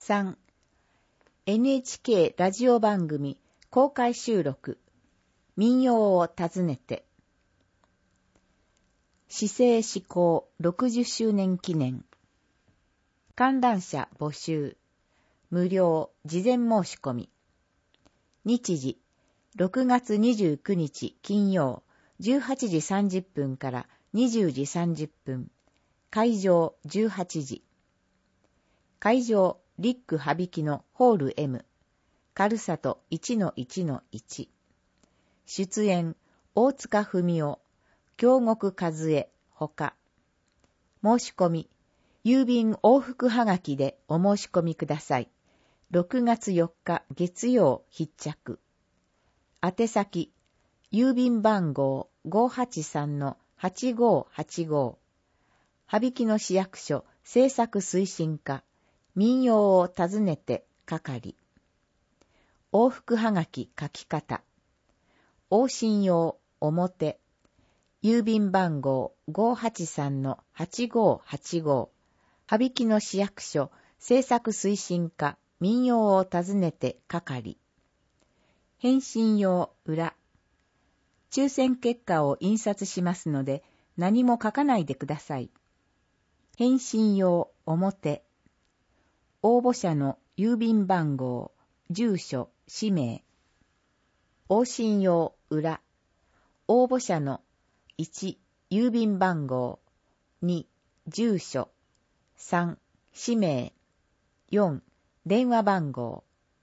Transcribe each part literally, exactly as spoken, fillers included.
さん、エヌエイチケー ラジオ番組公開収録、民謡を訪ねて、市政施行ろくじゅっしゅうねん記念、観覧者募集、無料事前申し込み、日時、ろくがつにじゅうくにち金曜じゅうはちじさんじゅっぷんからにじゅうじさんじゅっぷん、会場じゅうはちじ、会場リック羽曳のホール M、軽里 いちのいちのいち、出演大塚文夫、京極和恵ほか、申し込み、郵便往復はがきでお申し込みください。ろくがつよっか月曜必着。宛先、郵便番号 ごーはちさんのはちごーはちごー、羽曳野市役所政策推進課、民謡を訪ねて係。往復はがき書き方。往診用表。郵便番号 ごーはちさんのはちごーはちごー、羽曳野市役所政策推進課、民謡を訪ねて係。返信用裏。抽選結果を印刷しますので何も書かないでください。返信用表。応募者の郵便番号、住所、氏名。往診用裏。応募者のいち、郵便番号、に、住所、さん、氏名、よん、電話番号。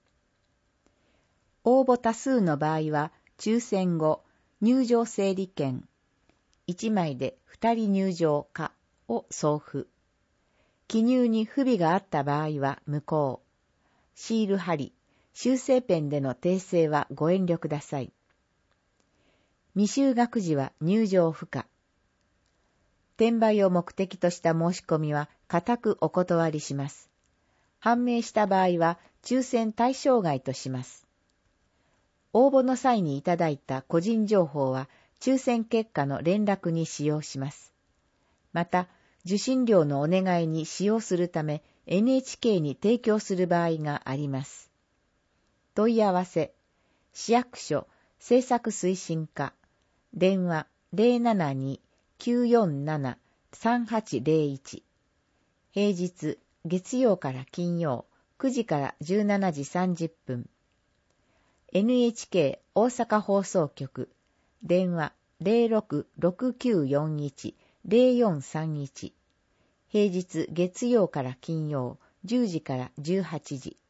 応募多数の場合は、抽選後、入場整理券、いちまいでふたり入場可を送付。記入に不備があった場合は無効。シール貼り、修正ペンでの訂正はご遠慮ください。未就学時は入場不可。転売を目的とした申し込みは固くお断りします。判明した場合は抽選対象外とします。応募の際にいただいた個人情報は抽選結果の連絡に使用します。また、受信料のお願いに使用するため エヌエイチケー に提供する場合があります。問い合わせ、市役所政策推進課、電話 ゼロななに きゅうよんなな さんはちゼロいち、平日月曜から金曜くじからじゅうしちじさんじゅっぷん、エヌエイチケー 大阪放送局、電話 ゼロろく ろくきゅうよんいち ゼロよんさんいち、平日月曜から金曜じゅうじからじゅうはちじ、